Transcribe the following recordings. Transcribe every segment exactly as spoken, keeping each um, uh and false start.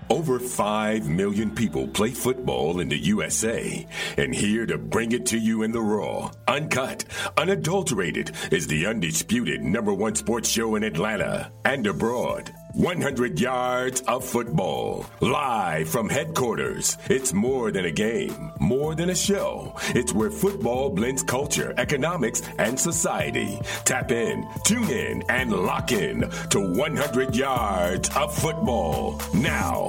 Over five million people play football in the U S A, and here to bring it to you in the raw, uncut, unadulterated is the undisputed number one sports show in Atlanta and abroad. one hundred yards of football, live from headquarters. It's more than a game, more than a show. It's where football blends culture, economics, and society. Tap in, tune in, and lock in to one hundred yards of football now.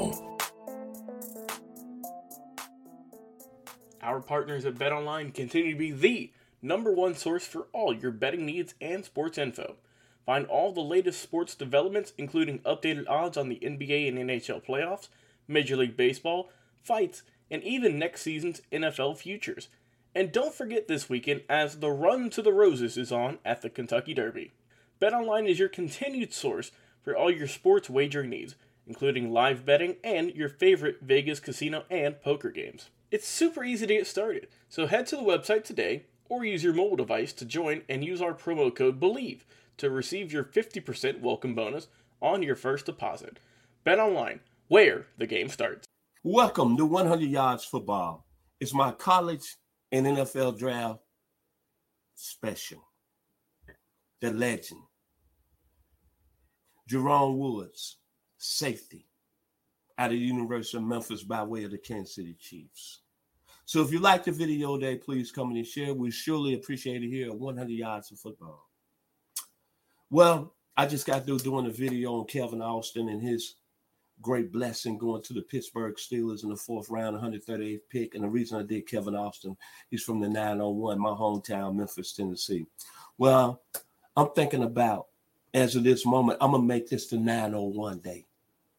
Our partners at BetOnline continue to be the number one source for all your betting needs and sports info. Find all the latest sports developments, including updated odds on the N B A and N H L playoffs, Major League Baseball, fights, and even next season's N F L futures. And don't forget this weekend as the Run to the Roses is on at the Kentucky Derby. BetOnline is your continued source for all your sports wagering needs, including live betting and your favorite Vegas casino and poker games. It's super easy to get started, so head to the website today or use your mobile device to join and use our promo code BELIEVE to receive your fifty percent welcome bonus on your first deposit. BetOnline, where the game starts. Welcome to one hundred yards Football. It's my college and N F L draft special. The legend, Jerome Woods, safety, out of the University of Memphis by way of the Kansas City Chiefs. So if you like the video today, please come in and share. We surely appreciate it here at one hundred yards of Football. Well, I just got through doing a video on Kevin Austin and his great blessing going to the Pittsburgh Steelers in the fourth round, one hundred thirty-eighth pick. And the reason I did Kevin Austin, he's from the nine oh one, my hometown, Memphis, Tennessee. Well, I'm thinking about, as of this moment, I'm going to make this the nine oh one day.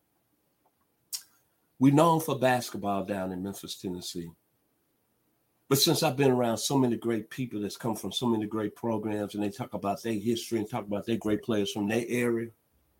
We're known for basketball down in Memphis, Tennessee. But since I've been around so many great people that's come from so many great programs and they talk about their history and talk about their great players from their area,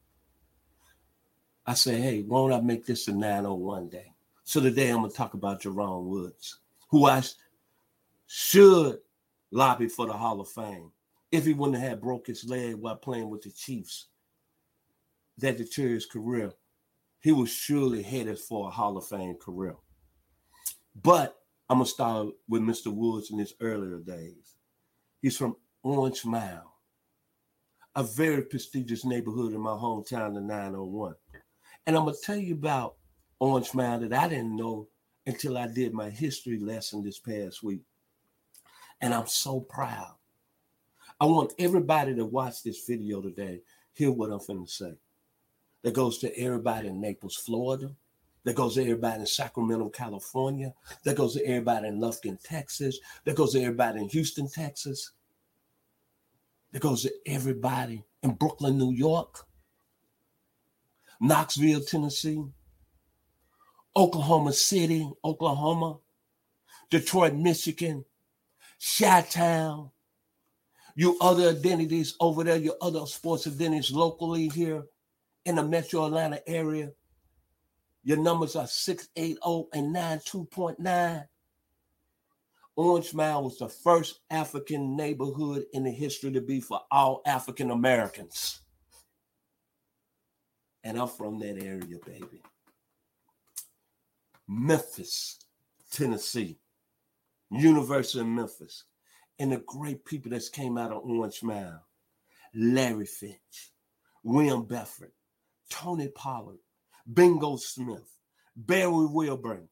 I say, hey, why don't I make this a nine oh one day? So today I'm going to talk about Jerome Woods, who I should lobby for the Hall of Fame. If he wouldn't have had broke his leg while playing with the Chiefs, that deterred his career, he was surely headed for a Hall of Fame career. But I'm going to start with Mister Woods in his earlier days. He's from Orange Mound, a very prestigious neighborhood in my hometown, the nine oh one. And I'm going to tell you about Orange Mound that I didn't know until I did my history lesson this past week. And I'm so proud. I want everybody to watch this video today, hear what I'm finna say. That goes to everybody in Naples, Florida. That goes to everybody in Sacramento, California. That goes to everybody in Lufkin, Texas. That goes to everybody in Houston, Texas. That goes to everybody in Brooklyn, New York. Knoxville, Tennessee. Oklahoma City, Oklahoma. Detroit, Michigan. Chi-Town. You other identities over there, your other sports identities locally here in the Metro Atlanta area. Your numbers are six eight zero and nine two point nine. Orange Mound was the first African neighborhood in the history to be for all African Americans. And I'm from that area, baby. Memphis, Tennessee. University of Memphis. And the great people that came out of Orange Mound. Larry Finch, William Bedford, Tony Pollard, Bingo Smith, Barry Wilburn,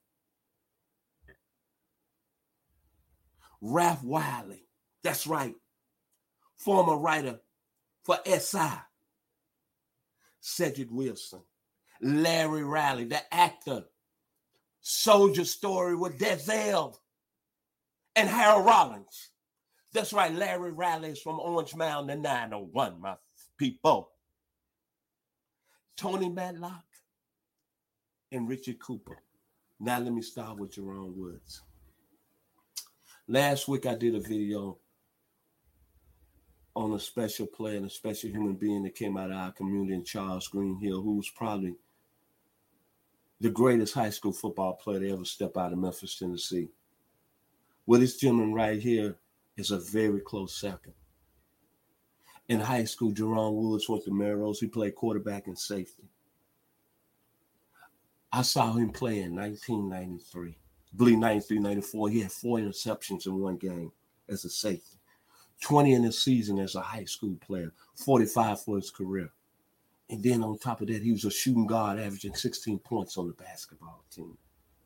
Ralph Wiley, that's right, former writer for S I, Cedric Wilson, Larry Riley, the actor, Soldier Story with Denzel, and Harold Rollins. That's right, Larry Riley is from Orange Mound, the nine oh one, my people. Tony Matlock and Richard Cooper. Now let me start with Jerome Woods. Last week I did a video on a special player and a special human being that came out of our community in Charles Greenhill, who was probably the greatest high school football player to ever step out of Memphis, Tennessee. Well, this gentleman right here is a very close second. In high school, Jerome Woods went to Melrose. He played quarterback and safety. I saw him play in nineteen ninety-three. I believe ninety-three, ninety-four. He had four interceptions in one game as a safety. twenty in the season as a high school player. forty-five for his career. And then on top of that, he was a shooting guard averaging sixteen points on the basketball team.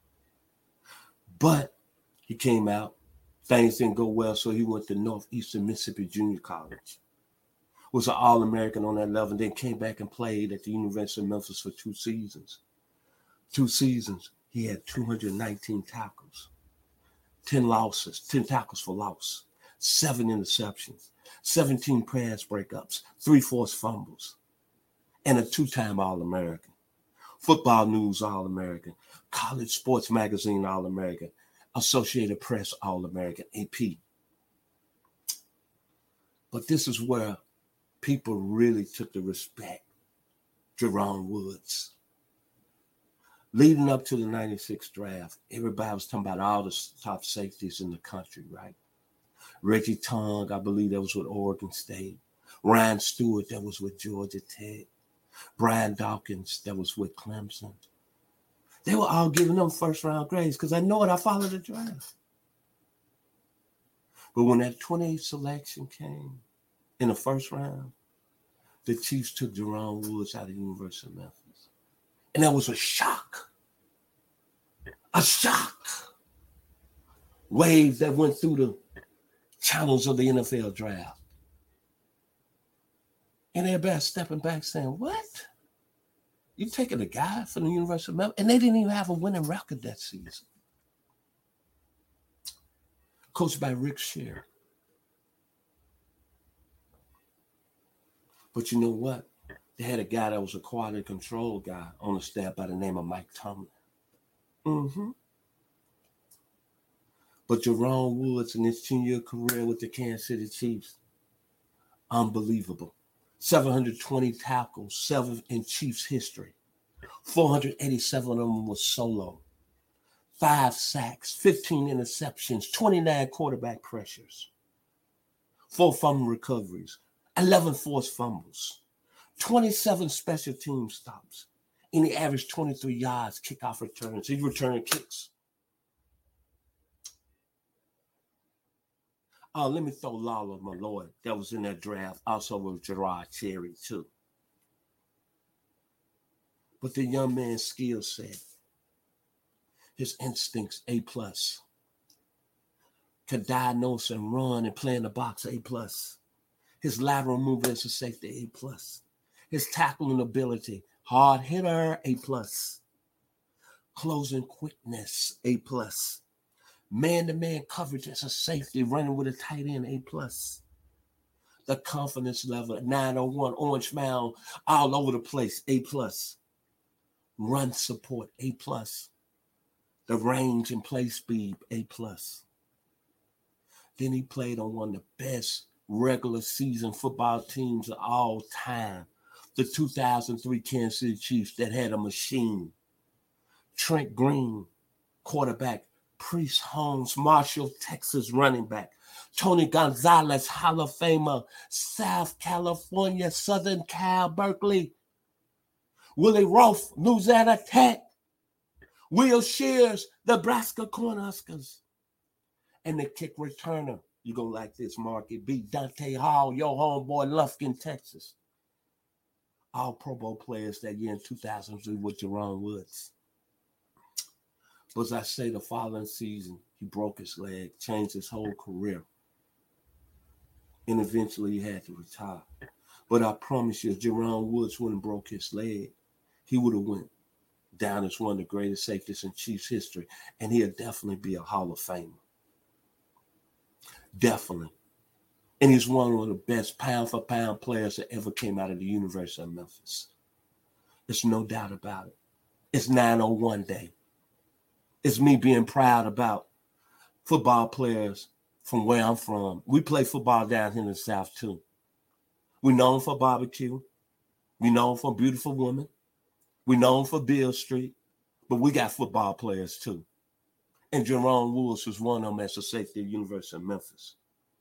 But he came out. Things didn't go well, so he went to Northeastern Mississippi Junior College. Was an All-American on that level, then came back and played at the University of Memphis for two seasons. Two seasons, he had two hundred nineteen tackles, ten losses, ten tackles for loss, seven interceptions, seventeen pass breakups, three forced fumbles, and a two-time All-American. Football News All-American, College Sports Magazine All-American, Associated Press All-American, A P. But this is where people really took to respect Jerome Woods. Leading up to the ninety-six draft, everybody was talking about all the top safeties in the country, right? Reggie Tongue, I believe that was with Oregon State. Ryan Stewart, that was with Georgia Tech. Brian Dawkins, that was with Clemson. They were all giving them first-round grades because I know it. I followed the draft. But when that twenty-eighth selection came in the first round, the Chiefs took Jerome Woods out of the University of Memphis. And that was a shock. A shock. Wave that went through the channels of the N F L draft. And everybody stepping back saying, what? You taking a guy from the University of Memphis? And they didn't even have a winning record that season. Coached by Rick Scherer. But you know what? They had a guy that was a quality control guy on the staff by the name of Mike Tomlin. Mm-hmm. But Jerome Woods in his ten-year career with the Kansas City Chiefs, unbelievable. seven hundred twenty tackles, seven in Chiefs history. four hundred eighty-seven of them was solo. Five sacks, fifteen interceptions, twenty-nine quarterback pressures. Four fumble recoveries, eleven forced fumbles. twenty-seven special team stops, and he averaged twenty-three yards kickoff returns. He returned kicks. Oh, let me throw Lawler Malloy that was in that draft, also with Gerard Cherry too. But the young man's skill set, his instincts, A plus. Could diagnose and run and play in the box, A plus. His lateral movement as a safety, A plus. His tackling ability, hard hitter, A plus. Closing quickness, A plus. Man-to-man coverage as a safety, running with a tight end, A plus. The confidence level, nine oh one, Orange Mound, all over the place, A plus. Run support, A plus. The range and play speed, A plus. Then he played on one of the best regular season football teams of all time. The two thousand three Kansas City Chiefs that had a machine. Trent Green, quarterback. Priest Holmes, Marshall, Texas running back. Tony Gonzalez, Hall of Famer. South California, Southern Cal, Berkeley. Willie Roaf, Louisiana Tech. Will Shears, Nebraska Cornhuskers. And the kick returner, you go like this, Marky B. Dante Hall, your homeboy, Lufkin, Texas. All Pro Bowl players that year in two thousand three with Jerome Woods. But as I say, the following season, he broke his leg, changed his whole career. And eventually he had to retire. But I promise you, if Jerome Woods wouldn't have broke his leg, he would have went down as one of the greatest safeties in Chiefs history. And he'll definitely be a Hall of Famer. Definitely. And he's one of the best pound-for-pound players that ever came out of the University of Memphis. There's no doubt about it. It's nine oh one day. It's me being proud about football players from where I'm from. We play football down here in the South, too. We're known for barbecue. We're known for beautiful women. We're known for Beale Street. But we got football players, too. And Jerome Woods was one of them as a safety at the University of Memphis.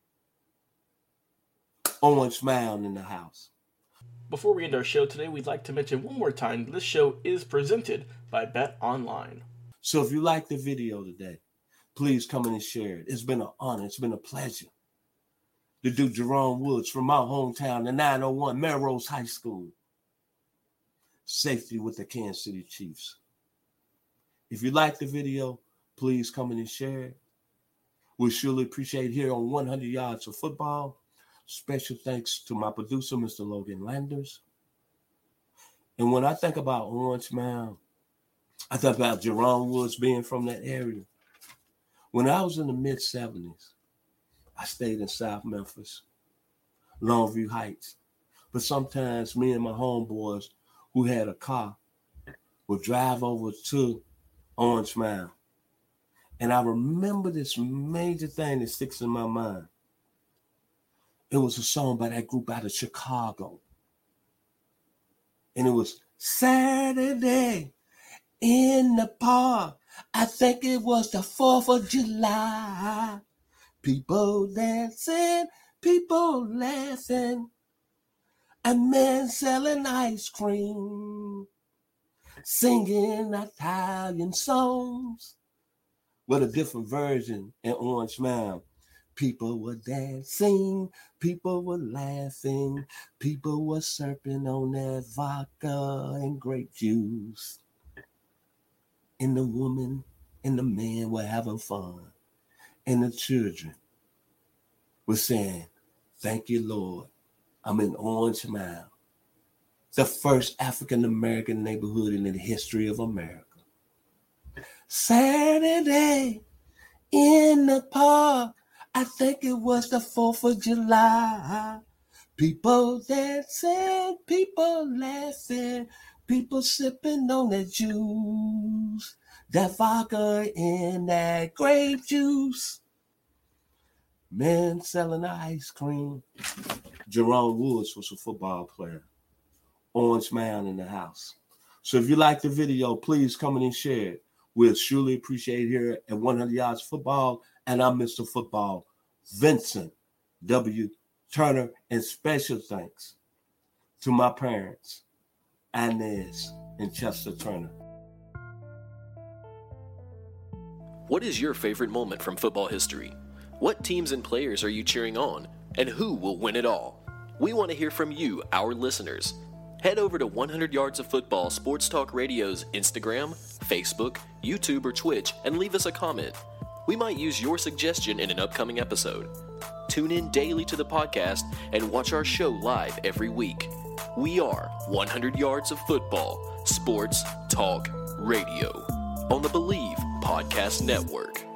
Orange Mound in the house. Before we end our show today, we'd like to mention one more time this show is presented by BetOnline. So if you like the video today, please come in and share it. It's been an honor. It's been a pleasure to do Jerome Woods from my hometown, the nine oh one Melrose High School. Safety with the Kansas City Chiefs. If you like the video, please come in and share it. We surely appreciate it here on one hundred yards of Football. Special thanks to my producer, Mister Logan Landers. And when I think about Orange Mound, I think about Jerome Woods being from that area. When I was in the mid-seventies, I stayed in South Memphis, Longview Heights. But sometimes me and my homeboys who had a car would drive over to Orange Mound. And I remember this major thing that sticks in my mind. It was a song by that group out of Chicago. And it was Saturday in the park. I think it was the fourth of July. People dancing, people laughing, and men selling ice cream, singing Italian songs with a different version in Orange Mound. People were dancing, people were laughing, people were surfing on that vodka and grape juice. And the woman and the man were having fun. And the children were saying, thank you, Lord. I'm in Orange Mound, the first African-American neighborhood in the history of America. Saturday in the park, I think it was the fourth of July. People dancing, people laughing, people sipping on that juice, that vodka and that grape juice. Men selling ice cream. Jerome Woods was a football player. Orange Mound in the house. So if you like the video, please come in and share it. We'll surely appreciate it here at one hundred yards Football. And I'm Mister Football, Vincent W. Turner. And special thanks to my parents, Inez and Chester Turner. What is your favorite moment from football history? What teams and players are you cheering on? And who will win it all? We want to hear from you, our listeners. Head over to one hundred yards of Football Sports Talk Radio's Instagram, Facebook, YouTube, or Twitch and leave us a comment. We might use your suggestion in an upcoming episode. Tune in daily to the podcast and watch our show live every week. We are one hundred yards of Football Sports Talk Radio on the Believe Podcast Network.